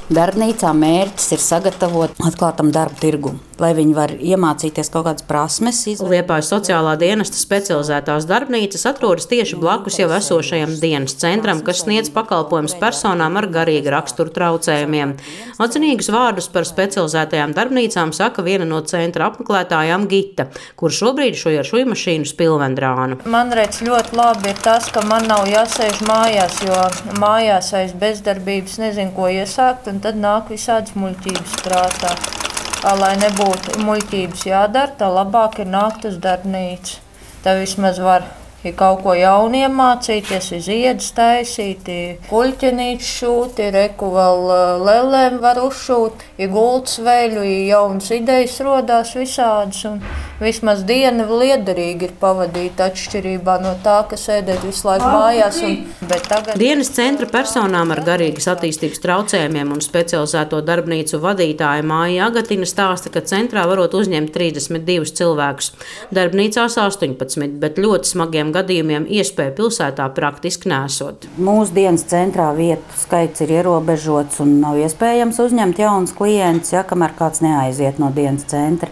Darbnīcā mērķis ir sagatavot atklātam darba tirgum, lai viņi var iemācīties kaut kādas prasmes. Liepājas sociālā dienesta specializētās darbnīcas atrodas tieši blakus jau esošajam dienas centram, kas sniedz pakalpojumus personām ar garīga rakstura traucējumiem. Atzinīgus vārdus par specializētajām darbnīcām saka viena no centra apmeklētājām Gita, kur šobrīd šoja ar šujmašīnu spilvendrānu. Man redz ļoti labi ir tas, ka man nav jāsēž mājās, jo mājās aiz bezdarbības nezinu, ko iesākt, un tad nāk visādas muļķības prātā. Lai nebūtu muļķības jādara, tā labāk ir nākt uz darbnīcu. Tā vismaz var kaut ko jaunu iemācīties, ziedas taisīt, puļķenītes šūt, reku vēl lelēm var uzšūt, gultas veļu, jaunas idejas rodās visādas, un vismaz diena liederīgi ir pavadīta atšķirībā no tā, ka sēdēt visu laiku mājās. Dienas centra personām ar garīgas attīstības traucējumiem un specializēto darbnīcu vadītāja Māja Agatina stāsta, ka centrā varot uzņemt 32 cilvēkus, darbnīcās 18, bet ļoti smagiem gadījumiem iespēja pilsētā praktiski nesot. Mūsu dienas centrā vietu skaits ir ierobežots un nav iespējams uzņemt jaunus klientus, kamēr kāds neaiziet no dienas centra.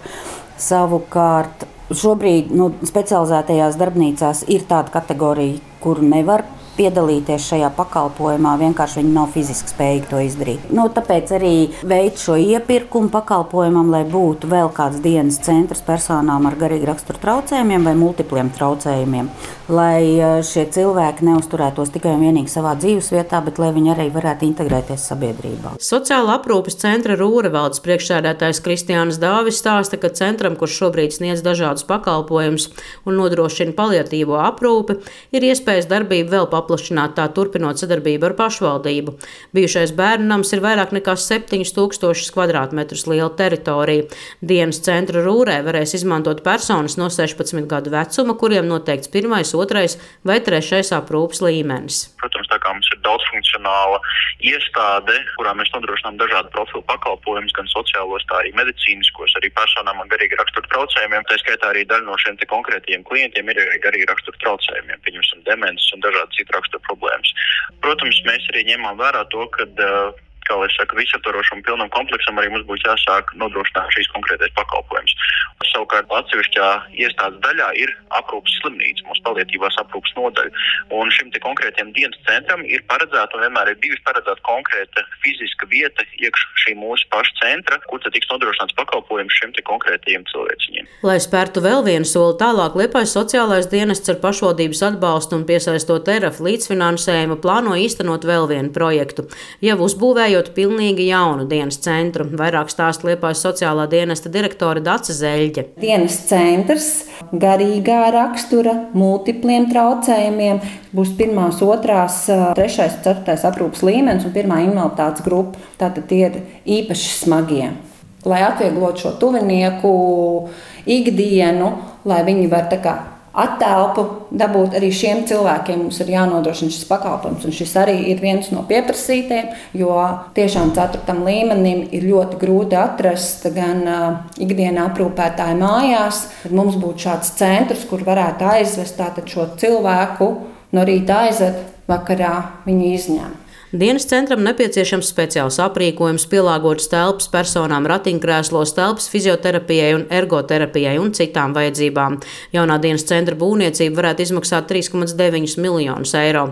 Savukārt šobrīd specializētajās darbnīcās ir tāda kategorija, kuru nevar piedalīties šajā pakalpojumā, vienkārši viņi nav fiziski spējīgi to izdarīt. Tāpēc arī veids šo iepirkumu pakalpojumam, lai būtu vēl kāds dienas centrs personām ar garīgu rakstura traucējumiem vai multipliem traucējumiem, lai šie cilvēki neuzturētos tikai un vienīgi savā dzīvesvietā, bet lai viņi arī varētu integrēties sabiedrībā. Sociāla aprūpes centra Rūra valdes priekšsēdētājs Kristiāns Dāvis stāsta, ka centram, kurš šobrīd sniedz dažādus pakalpojumus un nodrošina paliatīvo aprūpi, ir iespējas darbību vēl paplašināt, tā turpinot sadarbību ar pašvaldību. Bijušais bērnu nams ir vairāk nekā 7000 kvadrātmetrus liela teritorija. Dienas centra Rūrē varēs izmantot personas no 16 gadu vecuma, kuriem noteikts 1., 2. vai 3. aprūpes līmenis. Protams, tā kā mums ir daudzfunkcionāla iestāde, kurā mēs nodrošinām dažādu profilu pakalpojumus, gan sociālos, tā arī medicīniskos, arī personām ar garīga rakstura traucējumiem. Tā skaitā arī daļa no šiem konkrētiem klientiem ir arī garīga rakstura traucējumiem, pieņemsim demences un dažādi citu rakstura problēmas. Protams, mēs arī ņemam vērā to, ka kā lai saka, visaptvarošam pilnam kompleksam arī mums būs jāsāk nodrošināt šīs konkrētais pakalpojums. Savukārt atsevišķā iestādes daļā ir aprūpes slimnīca, mūsu paliatīvās aprūpes nodaļa. Un šim te konkrētiem dienas centram ir paredzēta un vienmēr ir bijusi paredzēta konkrēta fiziska vieta iekš šī mūsu paša centra, kur tad tiks nodrošināts pakalpojums šim te konkrētajiem cilvēciņiem. Lai spērtu vēl vienu soli tālāk, Liepājas sociālais dienests ar pašvaldības atbalstu un piesaistot ERAF līdzfinansējumu plāno īstenot vēl vienu projektu. Jau uzbūvējot pilnīgi jaunu dienas centru. Vairāk stāsta Liepājas sociālā dienesta direktore Dace Zeļģe. Dienas centrs garīgā rakstura, multipliem traucējumiem būs 1., 2., 3., 4. aprūpes līmenis un 1. invaliditātes grupa. Tātad tie ir īpaši smagie. Lai atvieglotu šo tuvinieku ikdienu, lai viņi var attelpu dabūt arī šiem cilvēkiem, mums ir jānodrošina šis pakalpojums. Un šis arī ir viens no pieprasītiem, jo tiešām 4. līmenim ir ļoti grūti atrast gan ikdienā aprūpētāju mājās. Tad mums būtu šāds centrs, kur varētu aizvest šo cilvēku no rīta aizved, vakarā viņu izņem. Dienas centram nepieciešams speciāls aprīkojums, pielāgotas telpas personām ratiņkrēslos, telpas fizioterapijai un ergoterapijai un citām vajadzībām. Jaunā dienas centra būvniecība varētu izmaksāt 3,9 miljonus eiro.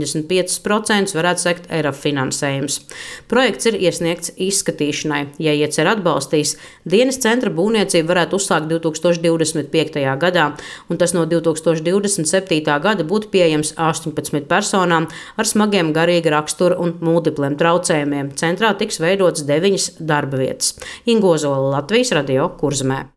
85% varētu sekt ERAF finansējums. Projekts ir iesniegts izskatīšanai. Ja iecer atbalstīs, dienas centra būvniecību varētu uzsākt 2025. gadā, un tas no 2027. gada būtu pieejams 18 personām ar smagiem garīga rakstura un multipliem traucējumiem. Centrā tiks veidotas 9 darba vietas. Inga Ozola, Latvijas radio, Kurzemē.